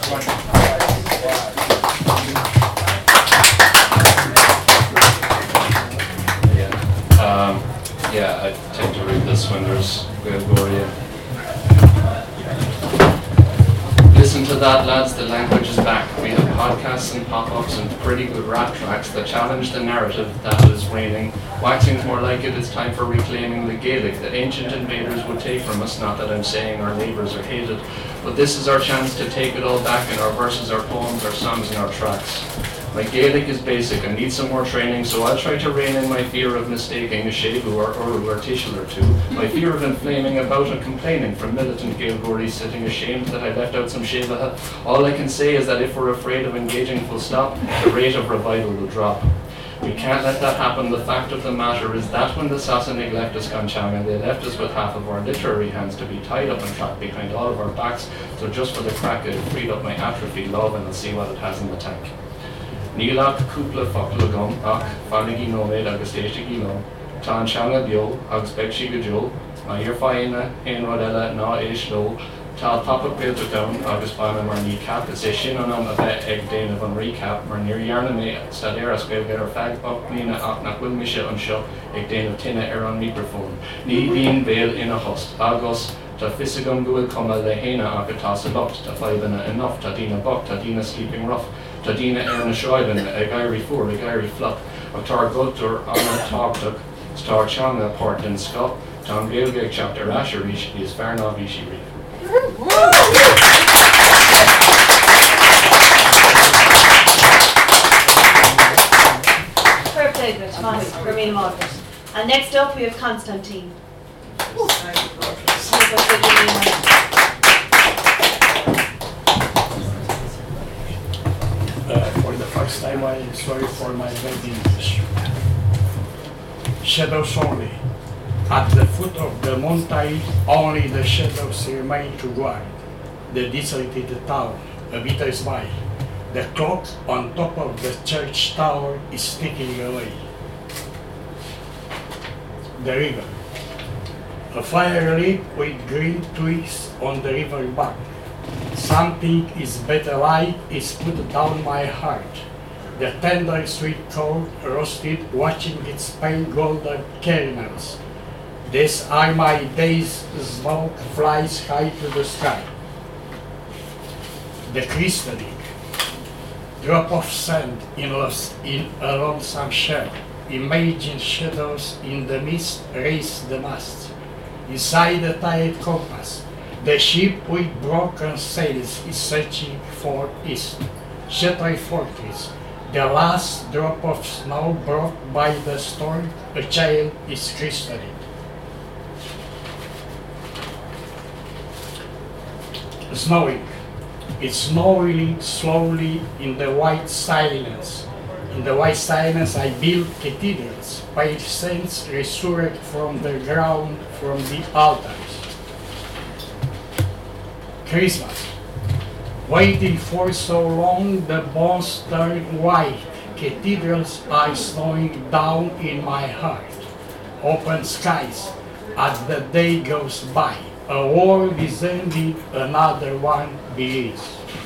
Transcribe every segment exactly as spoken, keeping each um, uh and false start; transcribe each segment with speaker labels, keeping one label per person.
Speaker 1: Um, yeah, I tend to read this when there's Gaelgoria. Listen to that, lads, the language is back. We have podcasts and pop-ups and pretty good rap tracks that challenge the narrative that is reigning. Waxing's more like it, it's time for reclaiming the Gaelic that ancient invaders would take from us. Not that I'm saying our neighbours are hated, but this is our chance to take it all back in our verses, our poems, our songs and our tracks. My Gaelic is basic, I need some more training, so I'll try to rein in my fear of mistaking a Shebu or Uru or Tishel or two, my fear of inflaming about and complaining from militant Gaelgories sitting ashamed that I left out some Shevaha. All I can say is that if we're afraid of engaging full stop, the rate of revival will drop. We can't let that happen. The fact of the matter is that when the Sassanid left us Kanchanga, they left us with half of our literary hands to be tied up and trapped behind all of our backs, so just for the crack it freed up my atrophy love and I'll see what it has in the tank. Nílach cúpla focail agam ach fannaigh nóméid agus éisteaigh nó, tá an seanga beo agus beag sí go deo, má ar fáinne aon rud eile ná é sló, tá papa péilteach ann agus banna mar ní cap, is é sin anam a bheith ag déanamh an recap mar níor dhearna mé stadéir a scail ar feag bach mlína ach nach bhfuil mise an seo ag déanamh tine ar an microphone. Ní bhíon béal ina host agus tá fisigam gohfuil cuma le héine ach atá sa locht, tá faibanna enough, tá dína bach, tá dína sleeping rough. Tá dína ar na sráiban ag éirí fuair ag éirí flop, ach tá gultar an tábhachtach tá teanga páirt den sco, tá an Gaeilge ag teacht ar ais arís is fear ná bhí sí riamh.
Speaker 2: Fair play, Rich. Nice. Remain moderate. And next up we have Constantine.
Speaker 3: Uh, for the first time, I'm sorry for my bad English. Shadows only. At the foot of the mountain, only the shadows remain to guard the desolated town a bitter smile. The clock on top of the church tower is ticking away. The river. A fire lit with green twigs on the river bank. Something is better light is put down my heart. The tender sweet cold roasted, watching its pale golden caramels. These are my days, smoke flies high to the sky. The crystalline drop of sand in, lost, in a lonesome shell. Imagine shadows in the mist raise the mast. Inside the tired compass, the ship with broken sails is searching for east. Shattered fortress, the last drop of snow brought by the storm, a child is crystalline. Snowing. It's snowing slowly in the white silence. In the white silence I build cathedrals, by saints resurrect from the ground, from the altars. Christmas. Waiting for so long, the bones turn white. Cathedrals are snowing down in my heart. Open skies as the day goes by. A world is ending, another one begins.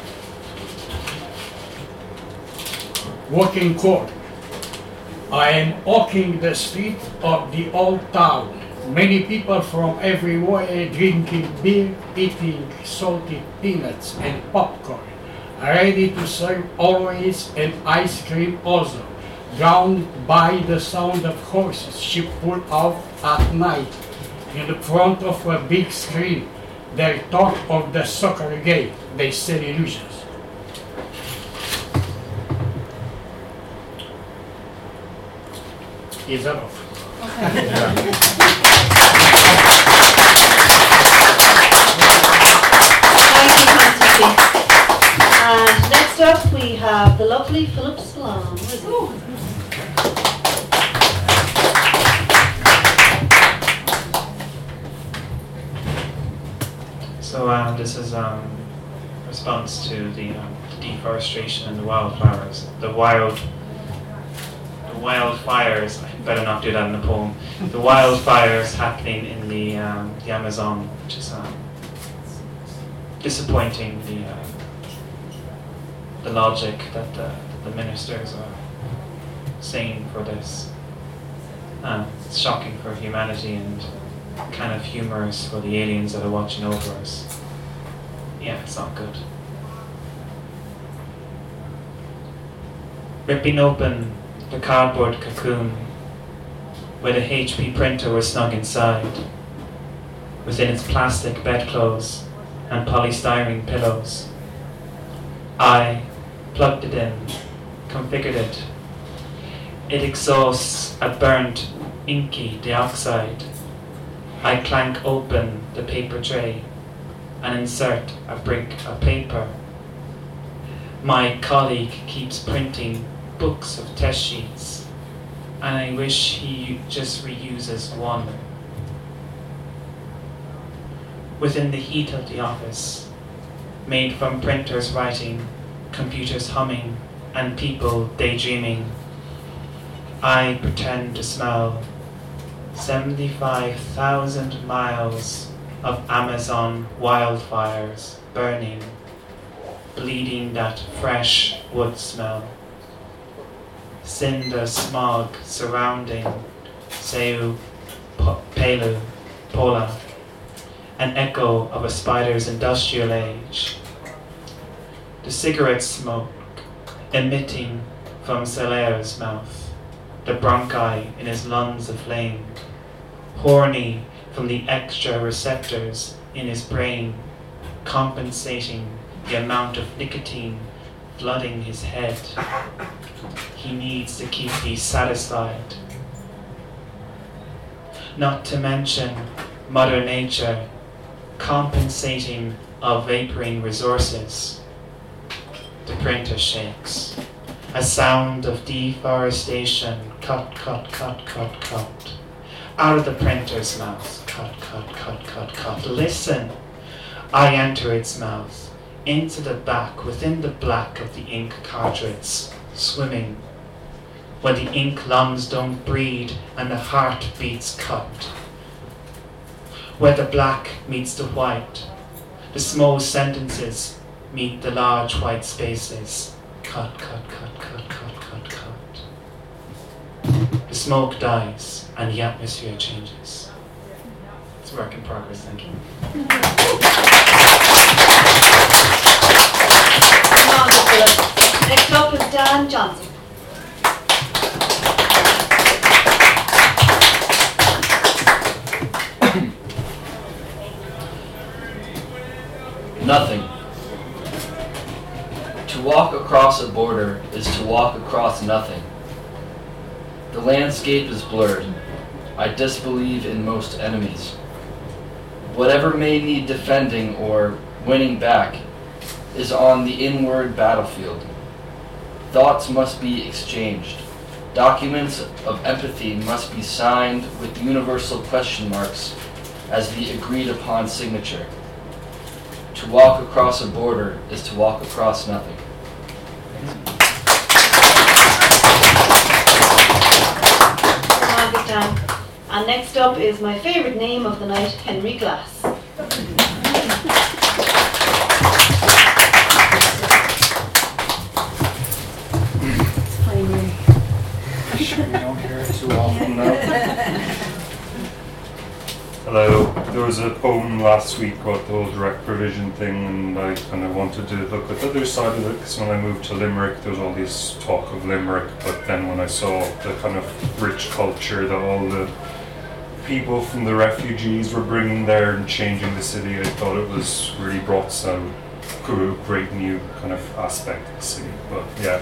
Speaker 3: Walking court. I am walking the street of the old town. Many people from everywhere drinking beer, eating salted peanuts and popcorn, ready to serve always and ice cream also, drowned by the sound of horses she pulled out at night. In the front of a big screen, they talk of the soccer game, they sell illusions. Is that off? Okay.
Speaker 2: And next up we have the lovely Philip Sloan.
Speaker 4: So um, this is um, response to the, um, the deforestation and the wildflowers, the wild, the wildfires. I better not do that in the poem. The wildfires happening in the um, the Amazon, which is um, disappointing. The uh, the logic that the, that the ministers are saying for this. Um, it's shocking for humanity and kind of humorous for the aliens that are watching over us. Yeah, it's not good. Ripping open the cardboard cocoon where the H P printer was snug inside, within its plastic bedclothes and polystyrene pillows. I plugged it in, configured it. It exhausts a burnt, inky dioxide. I clank open the paper tray and insert a brick of paper. My colleague keeps printing books of test sheets, and I wish he just reuses one. Within the heat of the office, made from printers writing, computers humming, and people daydreaming, I pretend to smell seventy-five thousand miles of Amazon wildfires burning, bleeding that fresh wood smell. Cinder smog surrounding Seu Pelu Pola, an echo of a spider's industrial age. The cigarette smoke emitting from Celaire's mouth, the bronchi in his lungs aflame, horny from the extra receptors in his brain, compensating the amount of nicotine flooding his head. He needs to keep these satisfied. Not to mention Mother Nature compensating our vaporing resources. The printer shakes. A sound of deforestation. Cut, cut, cut, cut, cut. Out of the printer's mouth. Cut, cut, cut, cut, cut. Listen. I enter its mouth. Into the back, within the black of the ink cartridge. Swimming. Where the ink lungs don't breathe and the heart beats cut. Where the black meets the white, the small sentences meet the large white spaces. Cut, cut, cut, cut, cut, cut, cut. The smoke dies and the atmosphere changes. It's a work in progress, thank you.
Speaker 2: Next up is Dan Johnson.
Speaker 5: Nothing. To walk across a border is to walk across nothing. The landscape is blurred. I disbelieve in most enemies. Whatever may need defending or winning back is on the inward battlefield. Thoughts must be exchanged. Documents of empathy must be signed with universal question marks as the agreed upon signature. To walk across a border is to walk across nothing.
Speaker 2: And next up is my favourite name of the night, Henry Glass.
Speaker 3: Hi, Mary. We don't hear it too often now.
Speaker 6: Hello. There was a poem last week about the whole direct provision thing, and I kind of wanted to look at the other side of it, because when I moved to Limerick, there was all this talk of Limerick, but then when I saw the kind of rich culture that all the people from the refugees were bringing there and changing the city, I thought it was really brought some great new kind of aspect of the city. But yeah.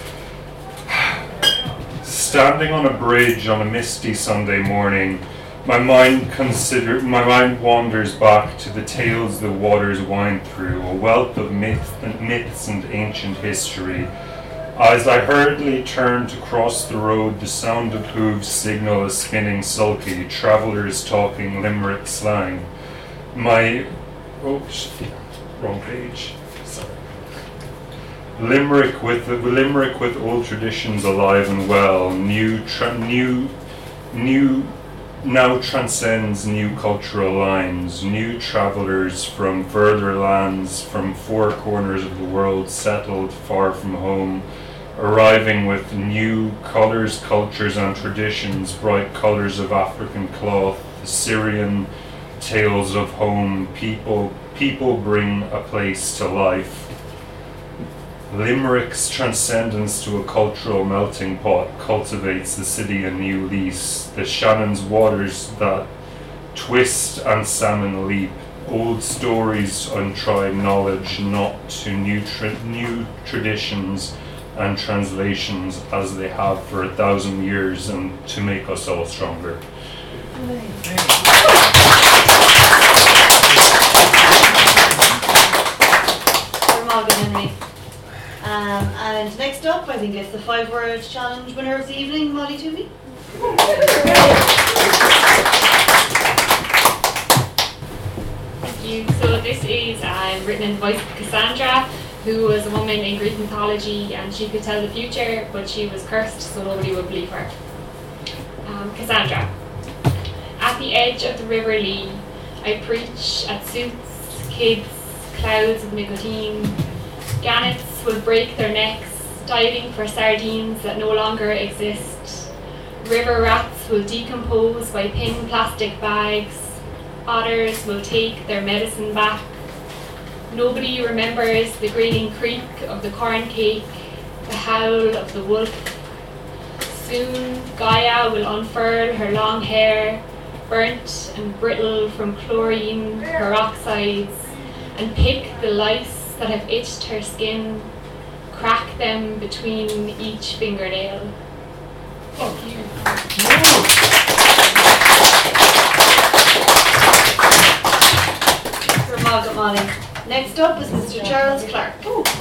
Speaker 6: Standing on a bridge on a misty Sunday morning, My mind consider my mind wanders back to the tales the waters wind through, a wealth of myth and myths and ancient history. As I hurriedly turn to cross the road, the sound of hooves signal a spinning sulky, travellers talking Limerick slang. My oh shit, wrong page. Sorry. Limerick with Limerick with old traditions alive and well, new tra- new new now transcends new cultural lines. New travellers from further lands, from four corners of the world, settled far from home, arriving with new colours, cultures and traditions, bright colours of African cloth, Syrian tales of home. People, people bring a place to life. Limerick's transcendence to a cultural melting pot cultivates the city a new lease. The Shannon's waters that twist and salmon leap. Old stories, untried knowledge, not to new, tra- new traditions and translations as they have for a thousand years, and to make us all stronger.
Speaker 2: Morgan Henry. Um, and next up, I think it's the five-word challenge winner of the evening, Molly Toomey.
Speaker 7: Thank you. So this is um, written in the voice of Cassandra, who was a woman in Greek mythology, and she could tell the future, but she was cursed, so nobody would believe her. Um, Cassandra. At the edge of the River Lee, I preach at suits, kids, clouds of nicotine. Gannets will break their necks, diving for sardines that no longer exist. River rats will decompose by thin plastic bags. Otters will take their medicine back. Nobody remembers the grating creak of the corn cake, the howl of the wolf. Soon Gaia will unfurl her long hair, burnt and brittle from chlorine peroxides, and pick the lice that have itched her skin, crack them between each fingernail. Thank you.
Speaker 2: For Margaret Molly. Next up is Mister Charles Clark.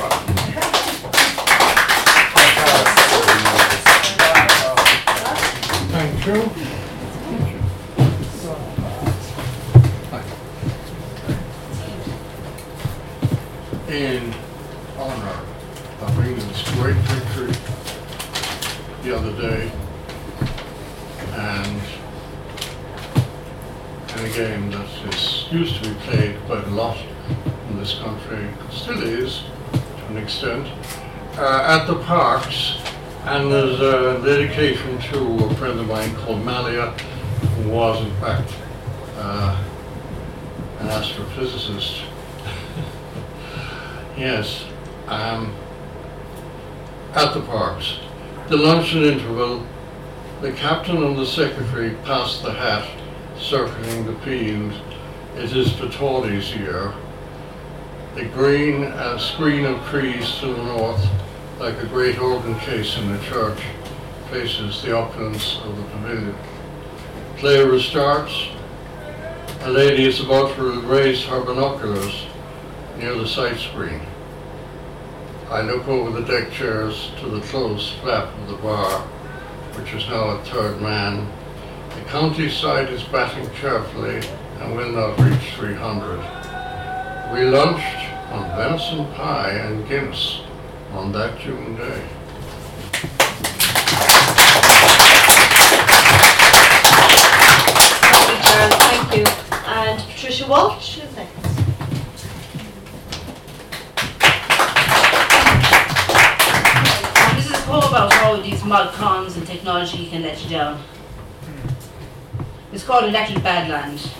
Speaker 3: Thank you. In honor of England's great victory the other day, and in a game that is used to be played quite a lot in this country, still is to an extent, uh, at the parks, and there's a dedication to a friend of mine called Malia, who was in fact uh, an astrophysicist. Yes, um, at the parks. The luncheon interval, the captain and the secretary passed the hat, circling the field. It is the Tories' year. The green uh, screen of trees to the north, like a great organ case in a church, faces the opulence of the pavilion. Play restarts. A lady is about to raise her binoculars near the sight screen. I look over the deck chairs to the closed flap of the bar, which is now a third man. The countryside is batting carefully and will not reach three hundred. We lunched on venison pie and Guinness on that June day.
Speaker 2: Thank you, Charles. Thank you. And Patricia Walsh is next.
Speaker 8: This is a poem about how these mod cons and technology can let you down. It's called Electric Badland.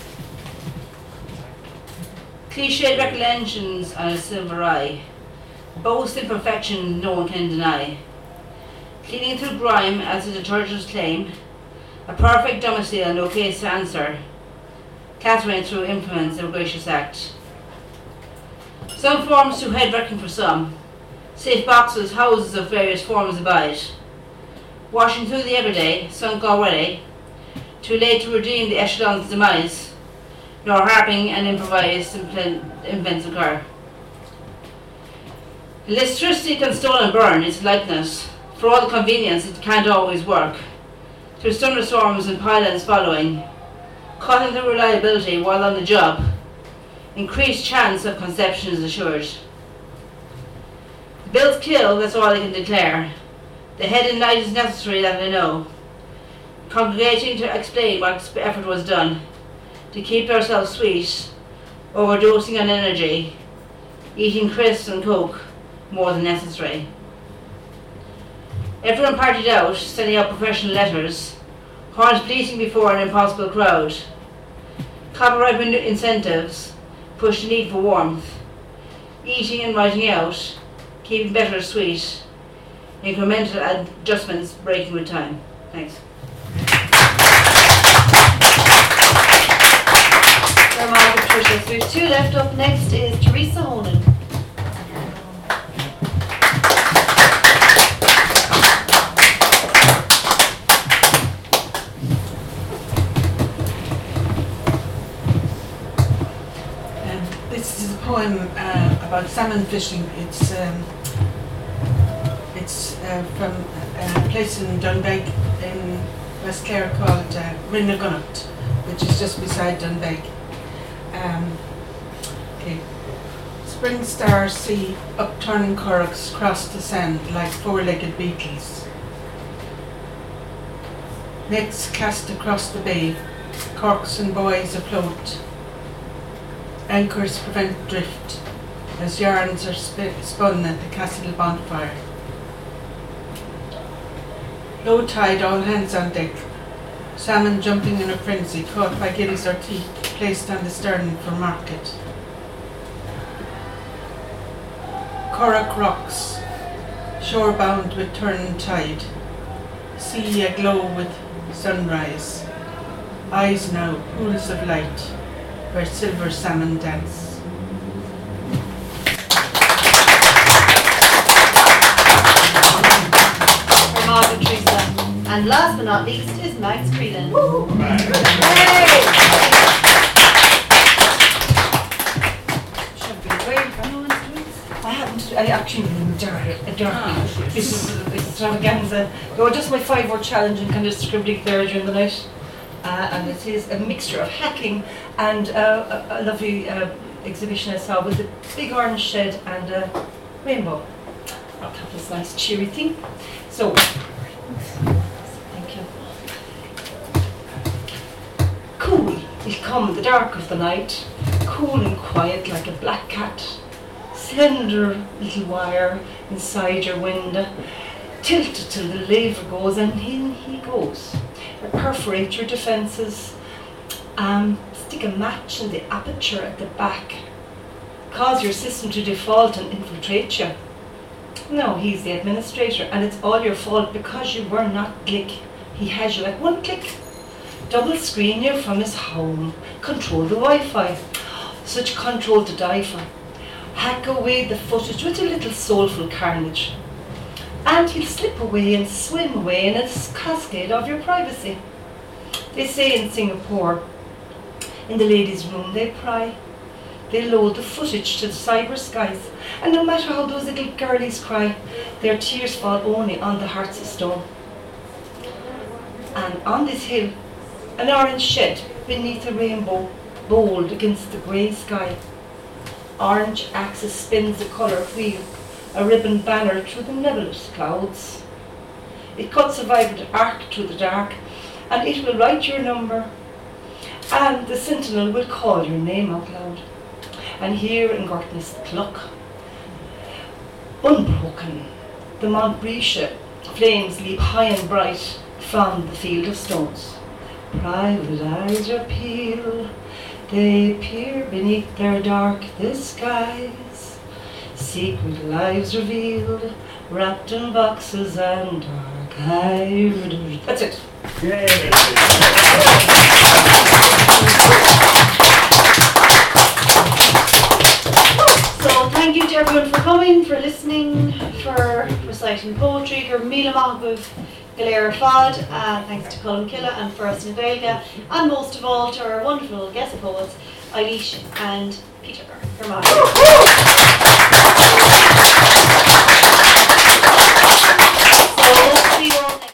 Speaker 8: Cliched recollections on a silver eye, boast imperfection no one can deny. Cleaning through grime as the detergents claim, a perfect domicile, no case to answer. Catherine through implements of a gracious act. Some forms too head-wrecking for some. Safe boxes, houses of various forms abide. Washing through the everyday, sunk already, too late to redeem the echelon's demise, nor harping and improvised invents occur. Electricity can stole and burn its likeness. For all the convenience, it can't always work. Through thunderstorms and pylons following, cutting the reliability while on the job, increased chance of conception is assured. The bills kill, that's all I can declare. The head and night is necessary, that I know. congregating to explain what effort was done, to keep ourselves sweet, overdosing on energy, eating crisps and coke more than necessary. Everyone partied out, sending out professional letters, horns bleating before an impossible crowd. Copyright incentives pushed the need for warmth, eating and writing out, keeping better sweet, incremental adjustments breaking with time. Thanks.
Speaker 2: Margaret, Tricia. So we have two left. Up next is Teresa Honan.
Speaker 9: Um, this is a poem uh, about salmon fishing. It's um, it's uh, from a place in Dunbeg in West Clare called uh, Rinnagunnock, which is just beside Dunbeg. Um, okay. Spring stars see upturning corks cross the sand like four-legged beetles. Nets cast across the bay, corks and buoys afloat. Anchors prevent drift as yarns are sp- spun at the castle bonfire. Low tide, all hands on deck. Salmon jumping in a frenzy, caught by gills or teeth, placed on the stern for market. Corrock rocks, shore bound with turn tide. Sea aglow with sunrise. Eyes now, pools of light, where silver salmon dance.
Speaker 2: For Margaret, Teresa. And last but not least is Max Creedon.
Speaker 10: I haven't, I actually adore this is extravaganza. They were just my five word challenge and kind of scribbling there during the night. Uh, and it is a mixture of hacking and uh, a, a lovely uh, exhibition I saw with a big orange shed and a rainbow. I thought it was a nice cheery thing. So, thank you. Cool, it'll come in the dark of the night, cool and quiet like a black cat. Slender little wire inside your window, tilt it till the lever goes and in he goes. Perforate your defences, um, stick a match in the aperture at the back, cause your system to default and infiltrate you. No, he's the administrator and it's all your fault because you were not Glick. He has you at one click. Double screen you from his home, control the Wi-Fi, such control to die for. Hack away the footage with a little soulful carnage. And he'll slip away and swim away in a cascade of your privacy. They say in Singapore, in the ladies' room they pry. They load the footage to the cyber skies, and no matter how those little girlies cry, their tears fall only on the hearts of stone. And on this hill, an orange shed beneath a rainbow, bold against the grey sky. Orange axis spins a colour wheel, a ribbon banner through the nebulous clouds. It cuts a vibrant arc through the dark, and it will write your number, and the sentinel will call your name out loud. And here in Gortness Cluck, unbroken, the Mount Brescia flames leap high and bright from the field of stones. Private eyes appeal, they peer beneath their dark disguise. Secret lives revealed, wrapped in boxes and archived. That's it.
Speaker 3: Yay.
Speaker 2: So thank you to everyone for coming, for listening, for reciting poetry, for Mila Mahbub, Galera Fad, uh, thanks to Colin Killa and First Navelga, and most of all to our wonderful guest poets, Eilish and Peter Germain.